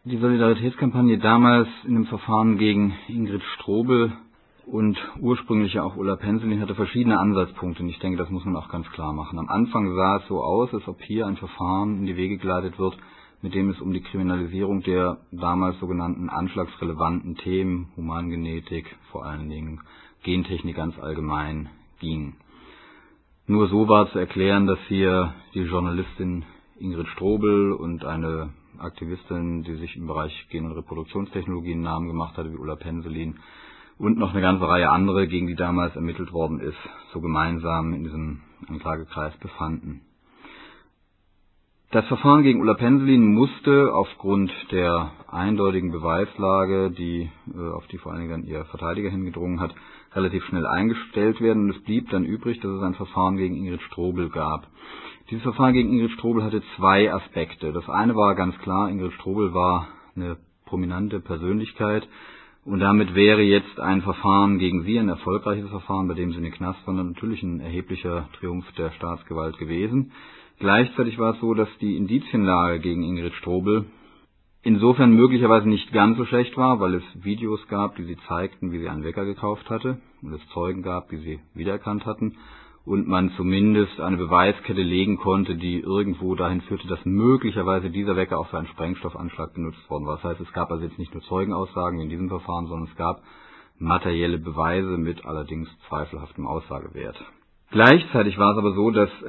Die Solidaritätskampagne damals in dem Verfahren gegen Ingrid Strobel und ursprünglich ja auch Ulla Penzelin hatte verschiedene Ansatzpunkte. Und ich denke, das muss man auch ganz klar machen. Am Anfang sah es so aus, als ob hier ein Verfahren in die Wege geleitet wird, mit dem es um die Kriminalisierung der damals sogenannten anschlagsrelevanten Themen, Humangenetik, vor allen Dingen Gentechnik ganz allgemein, ging. Nur so war zu erklären, dass hier die Journalistin Ingrid Strobel und eine Aktivistin, die sich im Bereich Gen- und Reproduktionstechnologien einen Namen gemacht hatte, wie Ulla Penzelin, und noch eine ganze Reihe andere, gegen die damals ermittelt worden ist, so gemeinsam in diesem Anklagekreis befanden. Das Verfahren gegen Ulla Penzelin musste aufgrund der eindeutigen Beweislage, auf die vor allen Dingen dann ihr Verteidiger hingedrungen hat, relativ schnell eingestellt werden. Und es blieb dann übrig, dass es ein Verfahren gegen Ingrid Strobel gab. Dieses Verfahren gegen Ingrid Strobel hatte zwei Aspekte. Das eine war ganz klar, Ingrid Strobel war eine prominente Persönlichkeit und damit wäre jetzt ein Verfahren gegen sie, ein erfolgreiches Verfahren, bei dem sie in den Knast war, natürlich ein erheblicher Triumph der Staatsgewalt gewesen. Gleichzeitig war es so, dass die Indizienlage gegen Ingrid Strobel insofern möglicherweise nicht ganz so schlecht war, weil es Videos gab, die sie zeigten, wie sie einen Wecker gekauft hatte, und es Zeugen gab, die sie wiedererkannt hatten, und man zumindest eine Beweiskette legen konnte, die irgendwo dahin führte, dass möglicherweise dieser Wecker auch für einen Sprengstoffanschlag benutzt worden war. Das heißt, es gab also jetzt nicht nur Zeugenaussagen wie in diesem Verfahren, sondern es gab materielle Beweise mit allerdings zweifelhaftem Aussagewert. Gleichzeitig war es aber so, dass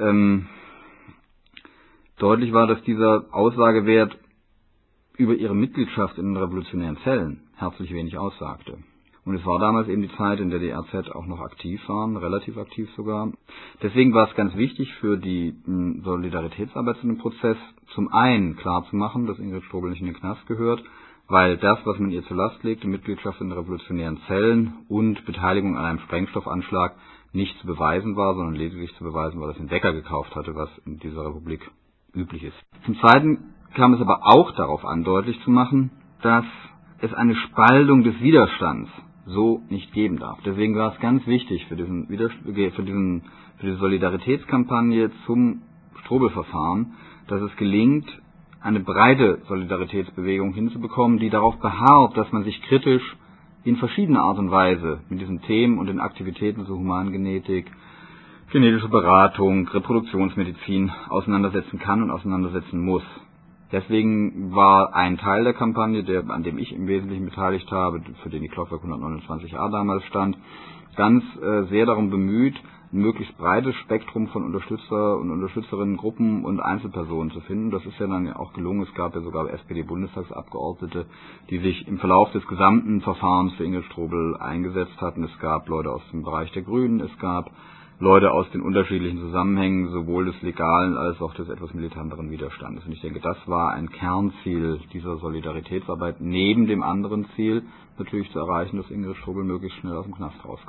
deutlich war, dass dieser Aussagewert über ihre Mitgliedschaft in den revolutionären Zellen herzlich wenig aussagte. Und es war damals eben die Zeit, in der die RZ auch noch aktiv waren, relativ aktiv sogar. Deswegen war es ganz wichtig für die Solidaritätsarbeit zu dem Prozess, zum einen klarzumachen, dass Ingrid Strobel nicht in den Knast gehört, weil das, was man ihr zur Last legte, Mitgliedschaft in den revolutionären Zellen und Beteiligung an einem Sprengstoffanschlag, nicht zu beweisen war, sondern lediglich zu beweisen war, dass sie einen Wecker gekauft hatte, was in dieser Republik üblich ist. Zum Zweiten kam es aber auch darauf an, deutlich zu machen, dass es eine Spaltung des Widerstands so nicht geben darf. Deswegen war es ganz wichtig für diese Solidaritätskampagne zum Strobel-Verfahren, dass es gelingt, eine breite Solidaritätsbewegung hinzubekommen, die darauf beharrt, dass man sich kritisch in verschiedener Art und Weise mit diesen Themen und den Aktivitäten zur Humangenetik, genetische Beratung, Reproduktionsmedizin auseinandersetzen kann und auseinandersetzen muss. Deswegen war ein Teil der Kampagne, an dem ich im Wesentlichen beteiligt habe, für den die Clockwork 129a damals stand, ganz sehr darum bemüht, ein möglichst breites Spektrum von Unterstützer und Unterstützerinnengruppen und Einzelpersonen zu finden. Das ist ja dann auch gelungen. Es gab ja sogar SPD-Bundestagsabgeordnete, die sich im Verlauf des gesamten Verfahrens für Ingrid Strobel eingesetzt hatten. Es gab Leute aus dem Bereich der Grünen, es gab Leute aus den unterschiedlichen Zusammenhängen, sowohl des legalen als auch des etwas militanteren Widerstandes. Und ich denke, das war ein Kernziel dieser Solidaritätsarbeit, neben dem anderen Ziel natürlich zu erreichen, dass Ingrid Strobel möglichst schnell aus dem Knast rauskommt.